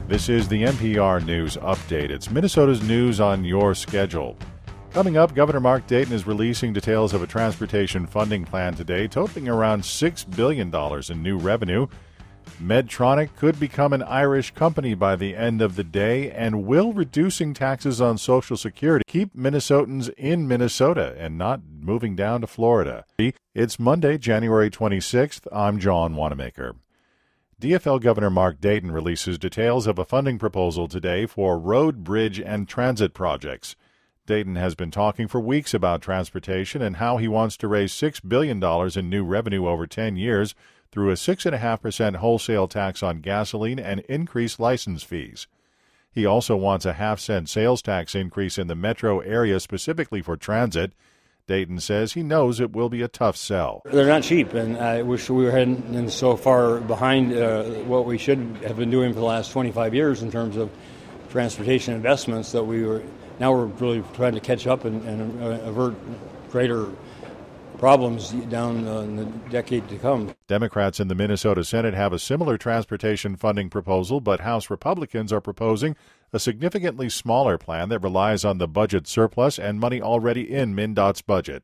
This is the NPR News Update. It's Minnesota's news on your schedule. Coming up, Governor Mark Dayton is releasing details of a transportation funding plan today, totaling around $6 billion in new revenue. Medtronic could become an Irish company by the end of the day, and will reducing taxes on Social Security keep Minnesotans in Minnesota and not moving down to Florida? It's Monday, January 26th. I'm John Wanamaker. DFL Governor Mark Dayton releases details of a funding proposal today for road, bridge, and transit projects. Dayton has been talking for weeks about transportation and how he wants to raise $6 billion in new revenue over 10 years through a 6.5% wholesale tax on gasoline and increased license fees. He also wants a half-cent sales tax increase in the metro area specifically for transit. Dayton says he knows it will be a tough sell. They're not cheap, and I wish we were heading so far behind what we should have been doing for the last 25 years in terms of transportation investments that we're really trying to catch up and avert greater problems down in the decade to come. Democrats in the Minnesota Senate have a similar transportation funding proposal, but House Republicans are proposing a significantly smaller plan that relies on the budget surplus and money already in MnDOT's budget.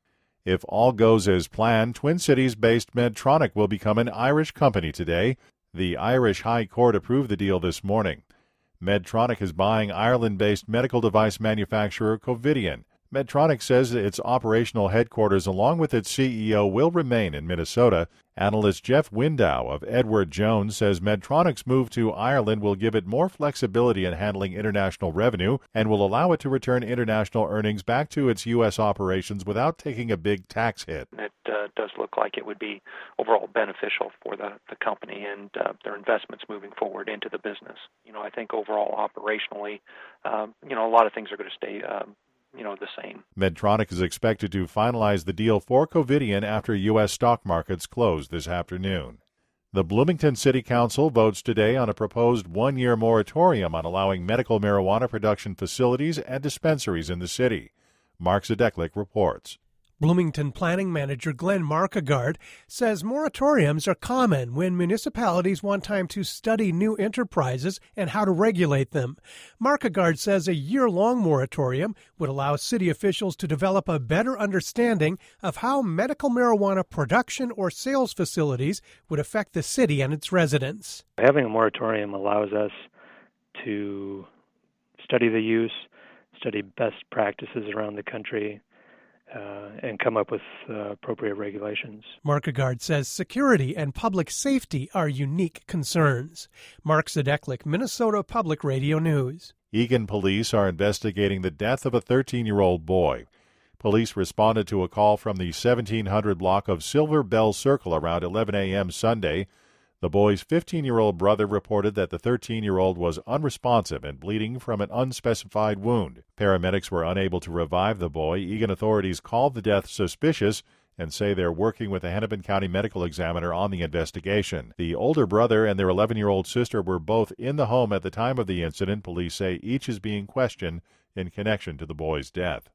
If all goes as planned, Twin Cities-based Medtronic will become an Irish company today. The Irish High Court approved the deal this morning. Medtronic is buying Ireland-based medical device manufacturer Covidien. Medtronic says its operational headquarters, along with its CEO, will remain in Minnesota. Analyst Jeff Window of Edward Jones says Medtronic's move to Ireland will give it more flexibility in handling international revenue and will allow it to return international earnings back to its U.S. operations without taking a big tax hit. It does look like it would be overall beneficial for the company and their investments moving forward into the business. I think overall operationally, a lot of things are going to stay the same. Medtronic is expected to finalize the deal for Covidien after U.S. stock markets close this afternoon. The Bloomington City Council votes today on a proposed one-year moratorium on allowing medical marijuana production facilities and dispensaries in the city. Mark Zadeklik reports. Bloomington Planning Manager Glenn Markegard says moratoriums are common when municipalities want time to study new enterprises and how to regulate them. Markegard says a year-long moratorium would allow city officials to develop a better understanding of how medical marijuana production or sales facilities would affect the city and its residents. Having a moratorium allows us to study the use, study best practices around the country, and come up with appropriate regulations. Markegard says security and public safety are unique concerns. Mark Zadeklik, Minnesota Public Radio News. Eagan police are investigating the death of a 13-year-old boy. Police responded to a call from the 1700 block of Silver Bell Circle around 11 a.m. Sunday. The boy's 15-year-old brother reported that the 13-year-old was unresponsive and bleeding from an unspecified wound. Paramedics were unable to revive the boy. Eagan authorities called the death suspicious and say they're working with the Hennepin County Medical Examiner on the investigation. The older brother and their 11-year-old sister were both in the home at the time of the incident. Police say each is being questioned in connection to the boy's death.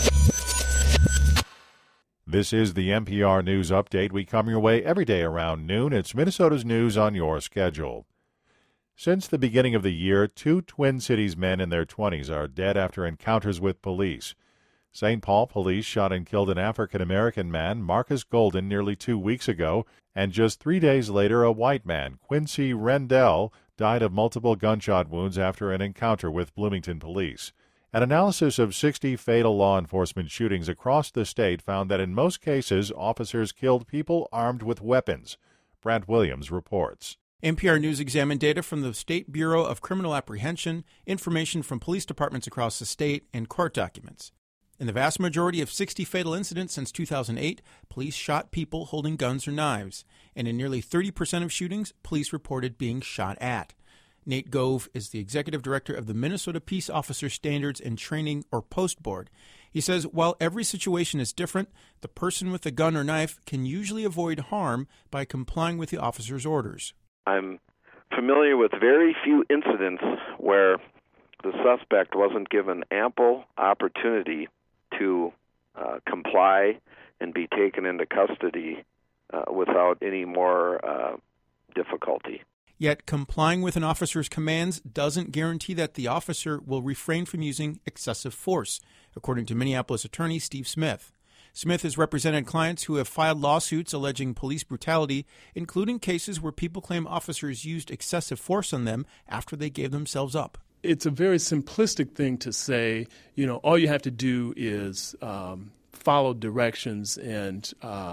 This is the NPR News Update. We come your way every day around noon. It's Minnesota's news on your schedule. Since the beginning of the year, 2 Twin Cities men in their 20s are dead after encounters with police. St. Paul police shot and killed an African-American man, Marcus Golden, nearly 2 weeks ago, and just 3 days later, a white man, Quincy Rendell, died of multiple gunshot wounds after an encounter with Bloomington police. An analysis of 60 fatal law enforcement shootings across the state found that in most cases, officers killed people armed with weapons. Brant Williams reports. NPR News examined data from the State Bureau of Criminal Apprehension, information from police departments across the state, and court documents. In the vast majority of 60 fatal incidents since 2008, police shot people holding guns or knives. And in nearly 30% of shootings, police reported being shot at. Nate Gove is the executive director of the Minnesota Peace Officer Standards and Training, or POST Board. He says while every situation is different, the person with a gun or knife can usually avoid harm by complying with the officer's orders. I'm familiar with very few incidents where the suspect wasn't given ample opportunity to comply and be taken into custody without any more difficulty. Yet complying with an officer's commands doesn't guarantee that the officer will refrain from using excessive force, according to Minneapolis attorney Steve Smith. Smith has represented clients who have filed lawsuits alleging police brutality, including cases where people claim officers used excessive force on them after they gave themselves up. It's a very simplistic thing to say, all you have to do is follow directions and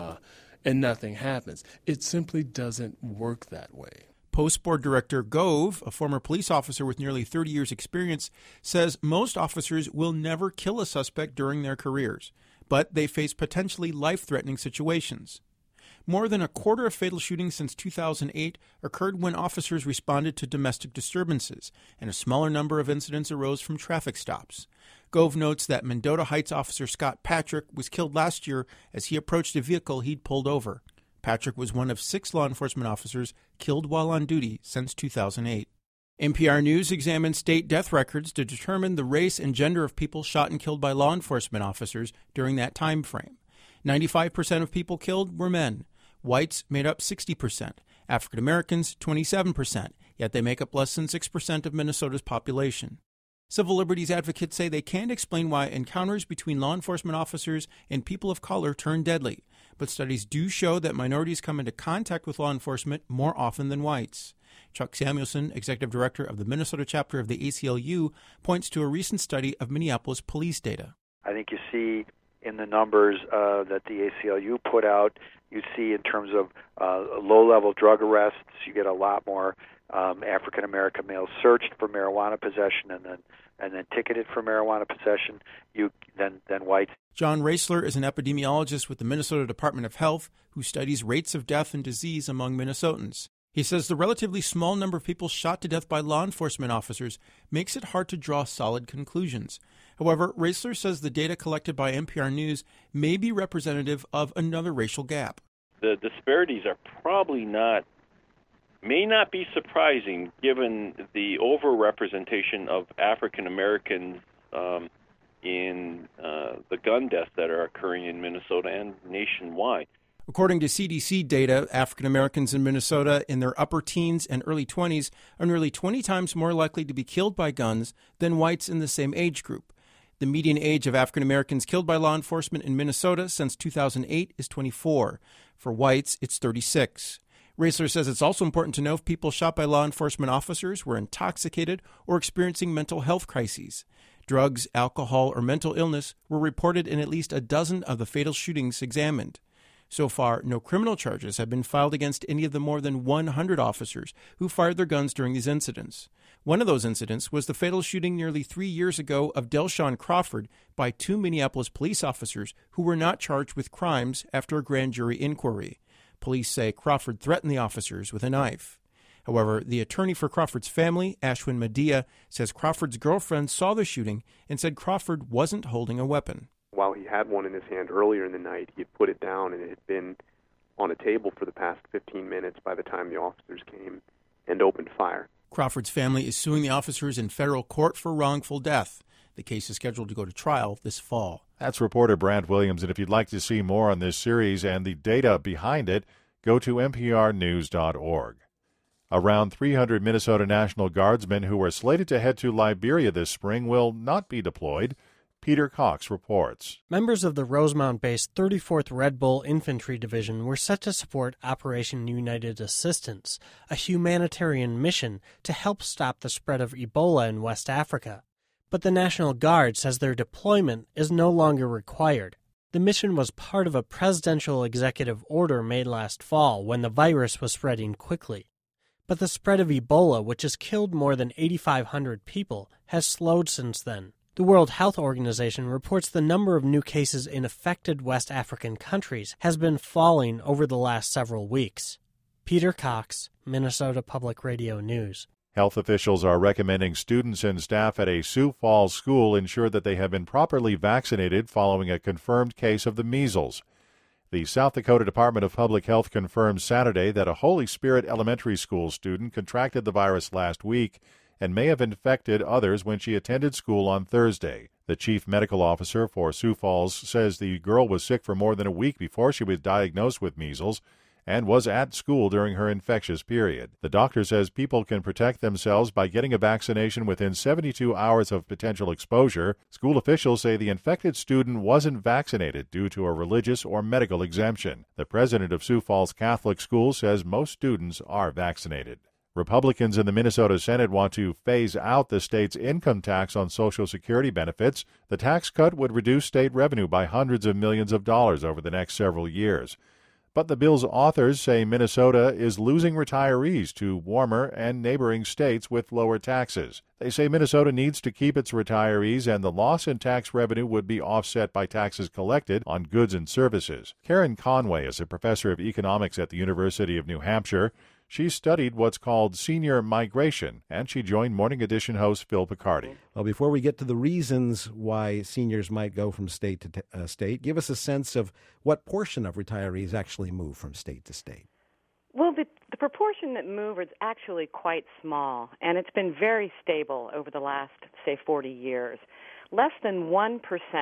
nothing happens. It simply doesn't work that way. Post Board Director Gove, a former police officer with nearly 30 years' experience, says most officers will never kill a suspect during their careers, but they face potentially life-threatening situations. More than a quarter of fatal shootings since 2008 occurred when officers responded to domestic disturbances, and a smaller number of incidents arose from traffic stops. Gove notes that Mendota Heights officer Scott Patrick was killed last year as he approached a vehicle he'd pulled over. Patrick was one of 6 law enforcement officers killed while on duty since 2008. NPR News examined state death records to determine the race and gender of people shot and killed by law enforcement officers during that time frame. 95% of people killed were men. Whites made up 60%, African Americans 27%, yet they make up less than 6% of Minnesota's population. Civil liberties advocates say they can't explain why encounters between law enforcement officers and people of color turn deadly, but studies do show that minorities come into contact with law enforcement more often than whites. Chuck Samuelson, executive director of the Minnesota chapter of the ACLU, points to a recent study of Minneapolis police data. I think you see in the numbers that the ACLU put out, you see in terms of low-level drug arrests, you get a lot more African-American males searched for marijuana possession and then ticketed for marijuana possession than whites. John Raisler is an epidemiologist with the Minnesota Department of Health who studies rates of death and disease among Minnesotans. He says the relatively small number of people shot to death by law enforcement officers makes it hard to draw solid conclusions. However, Raisler says the data collected by NPR News may be representative of another racial gap. The disparities are may not be surprising given the overrepresentation of African Americans in the gun deaths that are occurring in Minnesota and nationwide. According to CDC data, African Americans in Minnesota in their upper teens and early 20s are nearly 20 times more likely to be killed by guns than whites in the same age group. The median age of African Americans killed by law enforcement in Minnesota since 2008 is 24. For whites, it's 36. Raisler says it's also important to know if people shot by law enforcement officers were intoxicated or experiencing mental health crises. Drugs, alcohol, or mental illness were reported in at least a dozen of the fatal shootings examined. So far, no criminal charges have been filed against any of the more than 100 officers who fired their guns during these incidents. One of those incidents was the fatal shooting nearly 3 years ago of Delshawn Crawford by 2 Minneapolis police officers who were not charged with crimes after a grand jury inquiry. Police say Crawford threatened the officers with a knife. However, the attorney for Crawford's family, Ashwin Madhya, says Crawford's girlfriend saw the shooting and said Crawford wasn't holding a weapon. While he had one in his hand earlier in the night, he had put it down and it had been on a table for the past 15 minutes by the time the officers came and opened fire. Crawford's family is suing the officers in federal court for wrongful death. The case is scheduled to go to trial this fall. That's reporter Brant Williams, and if you'd like to see more on this series and the data behind it, go to nprnews.org. Around 300 Minnesota National Guardsmen who were slated to head to Liberia this spring will not be deployed. Peter Cox reports. Members of the Rosemount-based 34th Red Bull Infantry Division were set to support Operation United Assistance, a humanitarian mission to help stop the spread of Ebola in West Africa. But the National Guard says their deployment is no longer required. The mission was part of a presidential executive order made last fall when the virus was spreading quickly. But the spread of Ebola, which has killed more than 8,500 people, has slowed since then. The World Health Organization reports the number of new cases in affected West African countries has been falling over the last several weeks. Peter Cox, Minnesota Public Radio News. Health officials are recommending students and staff at a Sioux Falls school ensure that they have been properly vaccinated following a confirmed case of the measles. The South Dakota Department of Public Health confirmed Saturday that a Holy Spirit Elementary School student contracted the virus last week and may have infected others when she attended school on Thursday. The chief medical officer for Sioux Falls says the girl was sick for more than a week before she was diagnosed with measles and was at school during her infectious period. The doctor says people can protect themselves by getting a vaccination within 72 hours of potential exposure. School officials say the infected student wasn't vaccinated due to a religious or medical exemption. The president of Sioux Falls Catholic School says most students are vaccinated. Republicans in the Minnesota Senate want to phase out the state's income tax on Social Security benefits. The tax cut would reduce state revenue by hundreds of millions of dollars over the next several years. But the bill's authors say Minnesota is losing retirees to warmer and neighboring states with lower taxes. They say Minnesota needs to keep its retirees, and the loss in tax revenue would be offset by taxes collected on goods and services. Karen Conway is a professor of economics at the University of New Hampshire. She studied what's called senior migration, and she joined Morning Edition host Phil Picardi. Well, before we get to the reasons why seniors might go from state to state, give us a sense of what portion of retirees actually move from state to state. Well, the proportion that move is actually quite small, and it's been very stable over the last, say, 40 years. Less than 1%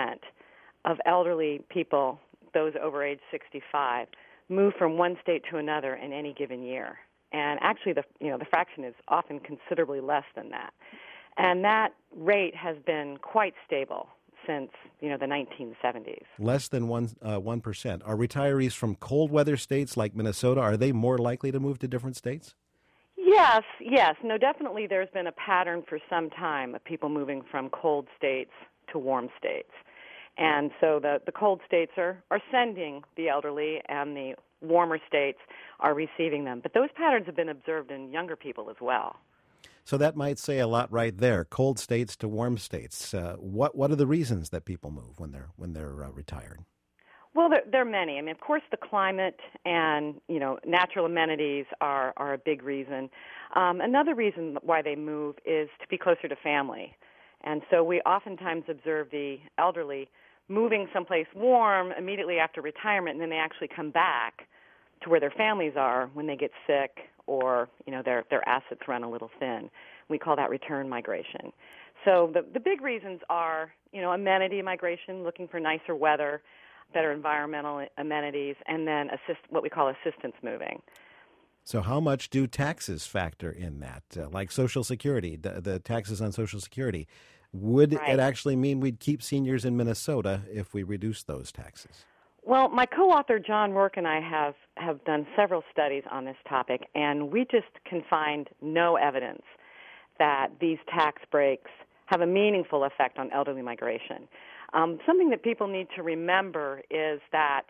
of elderly people, those over age 65, move from one state to another in any given year. And actually, the fraction is often considerably less than that. And that rate has been quite stable since, the 1970s. Less than 1%. Are retirees from cold weather states like Minnesota, are they more likely to move to different states? Yes. No, definitely there's been a pattern for some time of people moving from cold states to warm states. And so the cold states are sending the elderly, and the warmer states are receiving them. But those patterns have been observed in younger people as well. So that might say a lot right there, cold states to warm states. What are the reasons that people move when they're retired? Well, there are many. I mean, of course, the climate and, natural amenities are a big reason. Another reason why they move is to be closer to family. And so we oftentimes observe the elderly moving someplace warm immediately after retirement, and then they actually come back to where their families are when they get sick or, their assets run a little thin. We call that return migration. So the big reasons are, amenity migration, looking for nicer weather, better environmental amenities, and then what we call assistance moving. So how much do taxes factor in that, like Social Security, the taxes on Social Security? Would it actually mean we'd keep seniors in Minnesota if we reduce those taxes? Well, my co-author John Rourke and I have done several studies on this topic, and we just can find no evidence that these tax breaks have a meaningful effect on elderly migration. Something that people need to remember is that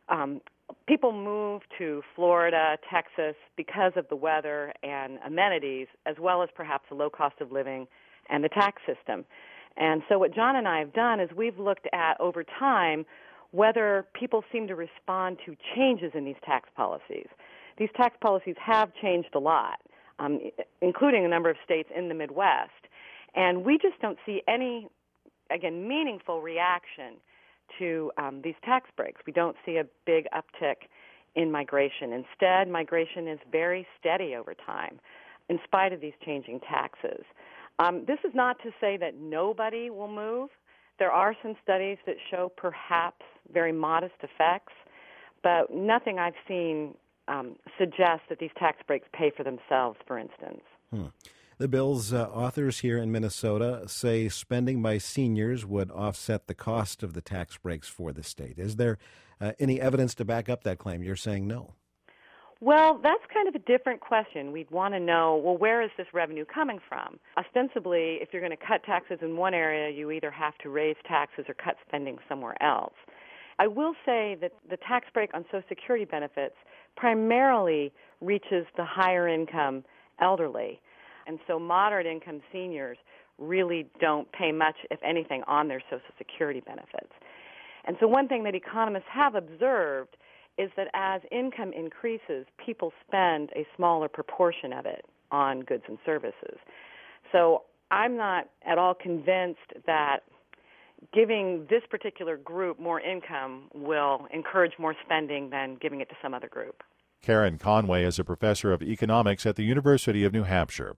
people move to Florida, Texas, because of the weather and amenities, as well as perhaps the low cost of living and the tax system. And so what John and I have done is we've looked at, over time, whether people seem to respond to changes in these tax policies. These tax policies have changed a lot, including a number of states in the Midwest. And we just don't see any, again, meaningful reaction to these tax breaks. We don't see a big uptick in migration. Instead, migration is very steady over time, in spite of these changing taxes. This is not to say that nobody will move. There are some studies that show perhaps very modest effects, but nothing I've seen suggests that these tax breaks pay for themselves, for instance. The bill's authors here in Minnesota say spending by seniors would offset the cost of the tax breaks for the state. Is there any evidence to back up that claim? You're saying no. Well, that's kind of a different question. We'd want to know, where is this revenue coming from? Ostensibly, if you're going to cut taxes in one area, you either have to raise taxes or cut spending somewhere else. I will say that the tax break on Social Security benefits primarily reaches the higher income elderly. And so moderate income seniors really don't pay much, if anything, on their Social Security benefits. And so one thing that economists have observed is that as income increases, people spend a smaller proportion of it on goods and services. So I'm not at all convinced that giving this particular group more income will encourage more spending than giving it to some other group. Karen Conway is a professor of economics at the University of New Hampshire.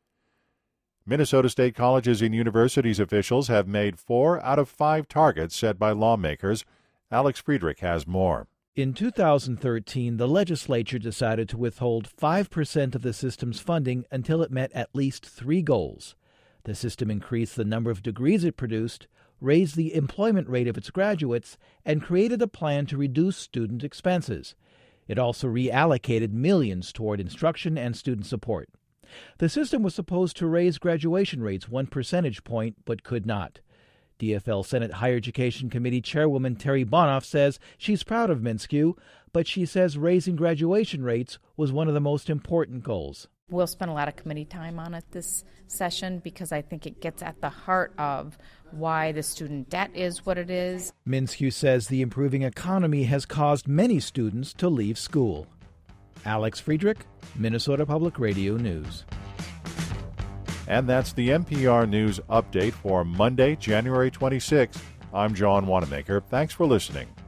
Minnesota State Colleges and Universities officials have made 4 out of 5 targets set by lawmakers. Alex Friedrich has more. In 2013, the legislature decided to withhold 5% of the system's funding until it met at least 3 goals. The system increased the number of degrees it produced, raised the employment rate of its graduates, and created a plan to reduce student expenses. It also reallocated millions toward instruction and student support. The system was supposed to raise graduation rates 1 percentage point, but could not. DFL Senate Higher Education Committee Chairwoman Terry Bonoff says she's proud of MnSCU, but she says raising graduation rates was one of the most important goals. We'll spend a lot of committee time on it this session because I think it gets at the heart of why the student debt is what it is. MnSCU says the improving economy has caused many students to leave school. Alex Friedrich, Minnesota Public Radio News. And that's the NPR News Update for Monday, January 26th. I'm John Wanamaker. Thanks for listening.